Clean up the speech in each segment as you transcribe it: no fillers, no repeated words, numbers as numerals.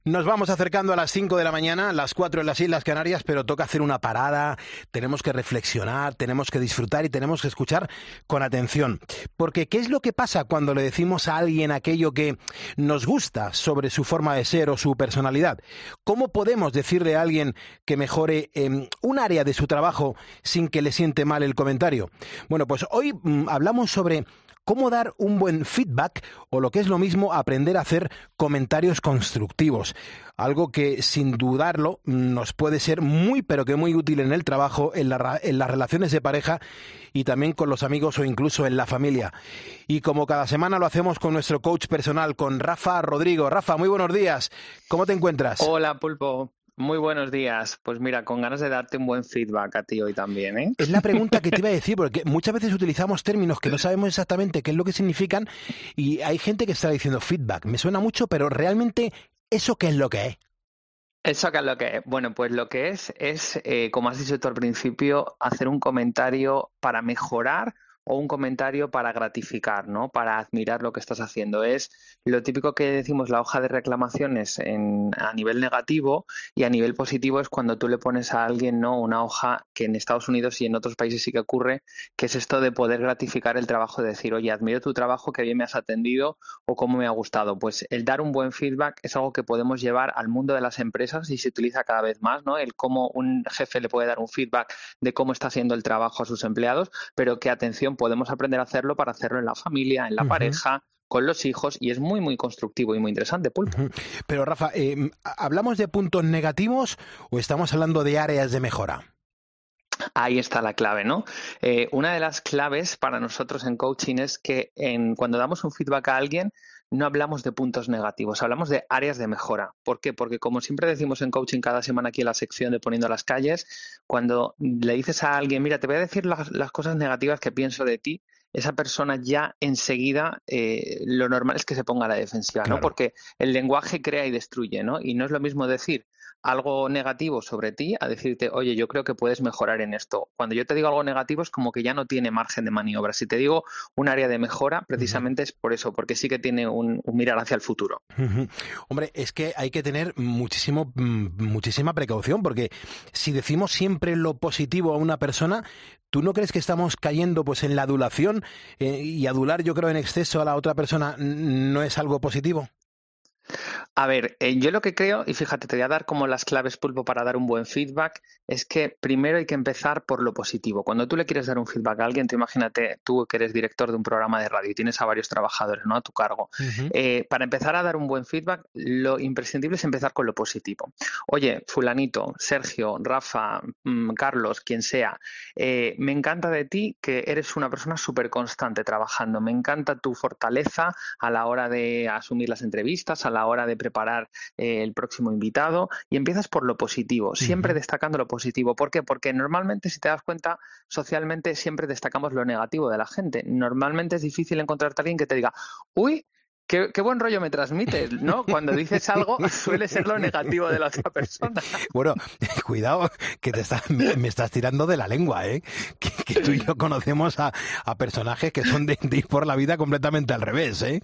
Nos vamos acercando a las 5 de la mañana, las 4 en las Islas Canarias, pero toca hacer una parada, tenemos que reflexionar, tenemos que disfrutar y tenemos que escuchar con atención. Porque ¿qué es lo que pasa cuando le decimos a alguien aquello que nos gusta sobre su forma de ser o su personalidad? ¿Cómo podemos decirle a alguien que mejore un área de su trabajo sin que le siente mal el comentario? Bueno, pues hoy hablamos sobre cómo dar un buen feedback o, lo que es lo mismo, aprender a hacer comentarios constructivos. Algo que, sin dudarlo, nos puede ser muy, pero que muy útil en el trabajo, en las relaciones de pareja y también con los amigos o incluso en la familia. Y como cada semana lo hacemos con nuestro coach personal, con Rafa Rodrigo. Rafa, muy buenos días. ¿Cómo te encuentras? Hola, Pulpo. Muy buenos días. Pues mira, con ganas de darte un buen feedback a ti hoy también, ¿eh? Es la pregunta que te iba a decir, porque muchas veces utilizamos términos que no sabemos exactamente qué es lo que significan y hay gente que está diciendo feedback. Me suena mucho, pero realmente, ¿eso qué es lo que es? Eso que es lo que es. Bueno, pues lo que como has dicho tú al principio, hacer un comentario para mejorar o un comentario para gratificar, ¿no? Para admirar lo que estás haciendo. Es lo típico que decimos la hoja de reclamaciones a nivel negativo, y a nivel positivo es cuando tú le pones a alguien, ¿no? Una hoja que en Estados Unidos y en otros países sí que ocurre, que es esto de poder gratificar el trabajo, de decir, oye, admiro tu trabajo, qué bien me has atendido o cómo me ha gustado. Pues el dar un buen feedback es algo que podemos llevar al mundo de las empresas y se utiliza cada vez más, ¿no? El cómo un jefe le puede dar un feedback de cómo está haciendo el trabajo a sus empleados, pero que, atención, podemos aprender a hacerlo para hacerlo en la familia, en la Ujú, pareja, con los hijos, y es muy, muy constructivo y muy interesante, Pulpo. ujú. Pero Rafa, ¿hablamos de puntos negativos o estamos hablando de áreas de mejora? Ahí está la clave, ¿no? Una de las claves para nosotros en coaching es que cuando damos un feedback a alguien, no hablamos de puntos negativos, hablamos de áreas de mejora. ¿Por qué? Porque, como siempre decimos en coaching cada semana aquí en la sección de Poniendo las Calles, cuando le dices a alguien, mira, te voy a decir las cosas negativas que pienso de ti, esa persona ya enseguida, lo normal es que se ponga a la defensiva, ¿no? Claro. Porque el lenguaje crea y destruye, ¿no? Y no es lo mismo decir algo negativo sobre ti a decirte, oye, yo creo que puedes mejorar en esto. Cuando yo te digo algo negativo es como que ya no tiene margen de maniobra. Si te digo un área de mejora, Ujú, precisamente es por eso, porque sí que tiene un mirar hacia el futuro. ujú. Hombre, es que hay que tener muchísima precaución, porque si decimos siempre lo positivo a una persona, ¿tú no crees que estamos cayendo pues en la adulación? Y adular, yo creo, en exceso a la otra persona no es algo positivo. A ver, yo lo que creo, y fíjate, te voy a dar como las claves, Pulpo, para dar un buen feedback, es que primero hay que empezar por lo positivo. Cuando tú le quieres dar un feedback a alguien, tú imagínate, tú que eres director de un programa de radio y tienes a varios trabajadores, ¿no?, a tu cargo. Ujú. Para empezar a dar un buen feedback, lo imprescindible es empezar con lo positivo. Oye, fulanito, Sergio, Rafa, Carlos, quien sea, me encanta de ti que eres una persona súper constante trabajando. Me encanta tu fortaleza a la hora de asumir las entrevistas, a la hora de preparar el próximo invitado, y empiezas por lo positivo, siempre Ujú. destacando lo positivo. ¿Por qué? Porque normalmente, si te das cuenta, socialmente siempre destacamos lo negativo de la gente. Normalmente es difícil encontrarte a alguien que te diga, uy, qué buen rollo me transmites, ¿no? Cuando dices algo suele ser lo negativo de la otra persona. Bueno, cuidado, que me estás tirando de la lengua, ¿eh? Que tú y yo conocemos a personajes que son de ir por la vida completamente al revés, ¿eh?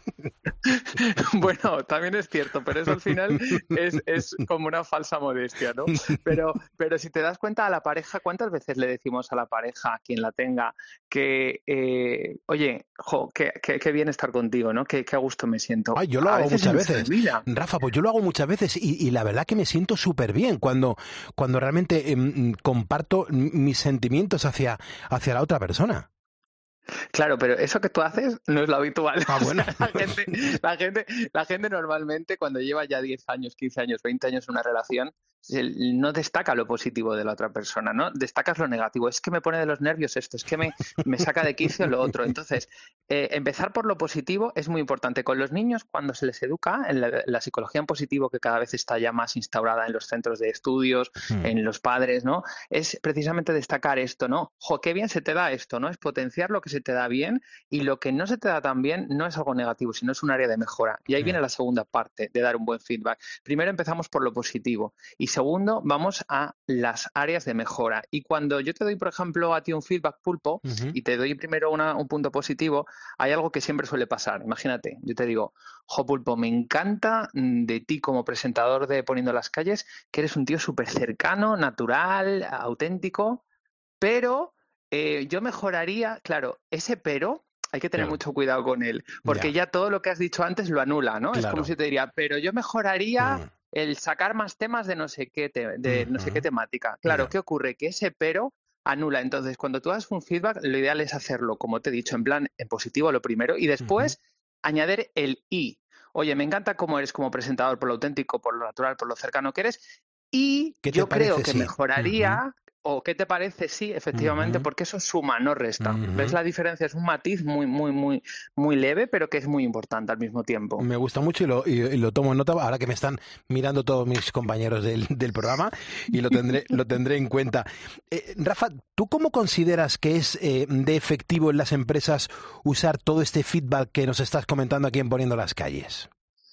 Bueno, también es cierto, pero eso al final es como una falsa modestia, ¿no? Pero si te das cuenta, a la pareja, ¿cuántas veces le decimos a la pareja, a quien la tenga, que, oye, jo, qué bien estar contigo, ¿no? Qué a gusto me siento? Ay, yo lo A hago veces se muchas nos veces. olvida. Rafa, pues yo lo hago muchas veces y la verdad que me siento súper bien cuando realmente comparto mis sentimientos hacia la otra persona. Claro, pero eso que tú haces no es lo habitual. Ah, O bueno. sea, la gente normalmente, cuando lleva ya 10 años, 15 años, 20 años en una relación, no destaca lo positivo de la otra persona, ¿no? Destacas lo negativo. Es que me pone de los nervios esto, es que me saca de quicio lo otro. Entonces, empezar por lo positivo es muy importante. Con los niños, cuando se les educa en la psicología en positivo, que cada vez está ya más instaurada en los centros de estudios, Hmm. en los padres, ¿no? Es precisamente destacar esto, ¿no? Jo, qué bien se te da esto, ¿no? Es potenciar lo que se te da bien y lo que no se te da tan bien no es algo negativo, sino es un área de mejora. Y ahí viene la segunda parte de dar un buen feedback. Primero empezamos por lo positivo y segundo vamos a las áreas de mejora. Y cuando yo te doy, por ejemplo, a ti un feedback, Pulpo, y te doy primero un punto positivo, hay algo que siempre suele pasar. Imagínate, yo te digo, Pulpo, me encanta de ti como presentador de Poniendo las Calles, que eres un tío súper cercano, natural, auténtico, pero yo mejoraría, claro, ese pero hay que tener mucho cuidado con él, porque ya todo lo que has dicho antes lo anula, ¿no? Es como si te diría, pero yo mejoraría el sacar más temas de no sé qué, no sé qué temática. Claro, ¿qué ocurre? Que ese pero anula. Entonces, cuando tú das un feedback, lo ideal es hacerlo, como te he dicho, en plan, en positivo lo primero, y después añadir el y. Oye, me encanta cómo eres como presentador, por lo auténtico, por lo natural, por lo cercano que eres, y yo creo que mejoraría... ¿O qué te parece? Sí, efectivamente, porque eso suma, no resta. ¿Ves la diferencia? Es un matiz muy leve, pero que es muy importante al mismo tiempo. Me gusta mucho y lo tomo en nota ahora que me están mirando todos mis compañeros del programa y lo tendré en cuenta. Rafa, ¿tú cómo consideras que es de efectivo en las empresas usar todo este feedback que nos estás comentando aquí en Poniendo las Calles?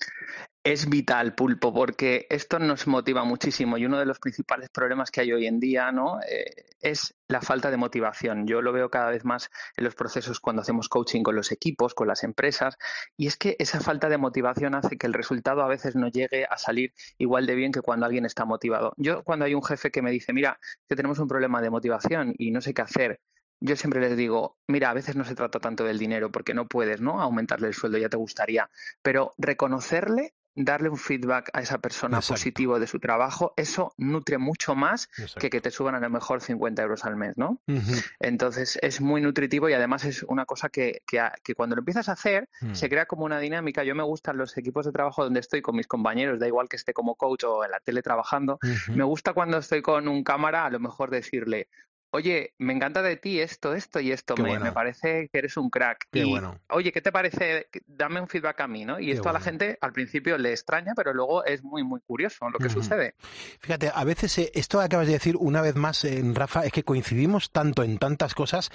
Es vital, Pulpo, porque esto nos motiva muchísimo y uno de los principales problemas que hay hoy en día, ¿no? Es la falta de motivación. Yo lo veo cada vez más en los procesos cuando hacemos coaching con los equipos, con las empresas, y es que esa falta de motivación hace que el resultado a veces no llegue a salir igual de bien que cuando alguien está motivado. Yo cuando hay un jefe que me dice, mira, que tenemos un problema de motivación y no sé qué hacer, yo siempre les digo, mira, a veces no se trata tanto del dinero porque no puedes, ¿no?, aumentarle el sueldo, ya te gustaría, pero reconocerle, darle un feedback a esa persona positivo de su trabajo, eso nutre mucho más que te suban a lo mejor 50 euros al mes, ¿no? Entonces es muy nutritivo y además es una cosa que cuando lo empiezas a hacer se crea como una dinámica. Yo me gustan los equipos de trabajo donde estoy con mis compañeros, da igual que esté como coach o en la tele trabajando, me gusta cuando estoy con un cámara a lo mejor decirle, oye, me encanta de ti esto y esto, me parece que eres un crack. Oye, ¿qué te parece? Dame un feedback a mí, ¿no? Y esto a la gente al principio le extraña, pero luego es muy, muy curioso lo que sucede. Fíjate, a veces esto que acabas de decir una vez más, Rafa, es que coincidimos tanto en tantas cosas.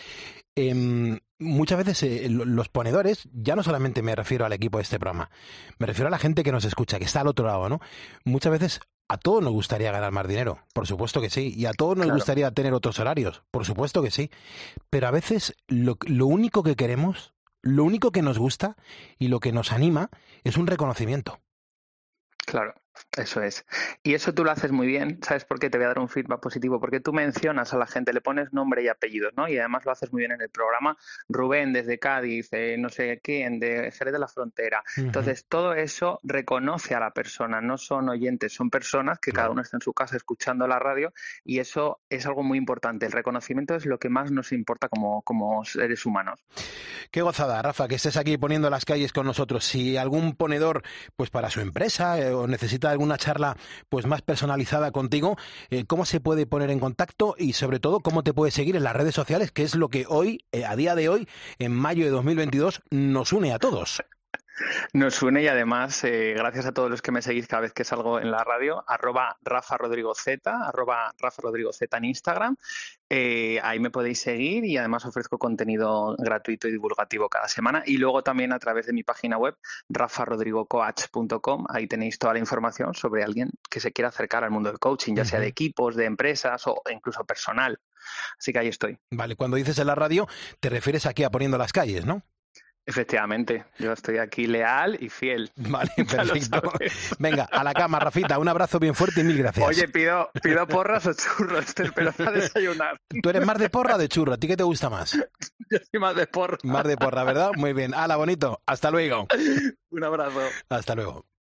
Muchas veces los ponedores, ya no solamente me refiero al equipo de este programa, me refiero a la gente que nos escucha, que está al otro lado, ¿no? Muchas veces a todos nos gustaría ganar más dinero, por supuesto que sí, y a todos nos gustaría tener otros horarios, por supuesto que sí, pero a veces lo único que queremos, lo único que nos gusta y lo que nos anima es un reconocimiento. Claro, eso es. Y eso tú lo haces muy bien. ¿Sabes por qué? Te voy a dar un feedback positivo. Porque tú mencionas a la gente, le pones nombre y apellidos, ¿no? Y además lo haces muy bien en el programa. Rubén desde Cádiz, no sé quién, de Jerez de la Frontera. Entonces, todo eso reconoce a la persona. No son oyentes, son personas que cada uno está en su casa escuchando la radio y eso es algo muy importante. El reconocimiento es lo que más nos importa como seres humanos. Qué gozada, Rafa, que estés aquí Poniendo las Calles con nosotros. Si algún ponedor, pues para su empresa o necesita alguna charla pues más personalizada contigo, ¿cómo se puede poner en contacto y sobre todo cómo te puede seguir en las redes sociales, que es lo que hoy, a día de hoy, en mayo de 2022, nos une a todos? Nos une y además, gracias a todos los que me seguís cada vez que salgo en la radio, @RafaRodrigoZ, @RafaRodrigoZ en Instagram. Ahí me podéis seguir y además ofrezco contenido gratuito y divulgativo cada semana. Y luego también a través de mi página web, rafarodrigocoach.com, ahí tenéis toda la información sobre alguien que se quiera acercar al mundo del coaching, ya sea de equipos, de empresas o incluso personal. Así que ahí estoy. Vale, cuando dices en la radio, te refieres aquí a Poniendo las Calles, ¿no? Efectivamente, yo estoy aquí leal y fiel. Vale, perfecto. Venga, a la cama, Rafita, un abrazo bien fuerte y mil gracias. Oye, pido porras o churros, te espero para desayunar. ¿Tú eres más de porra o de churro? ¿A ti qué te gusta más? Yo soy más de porra. Más de porra, ¿verdad? Muy bien. Hala, bonito. Hasta luego. Un abrazo. Hasta luego.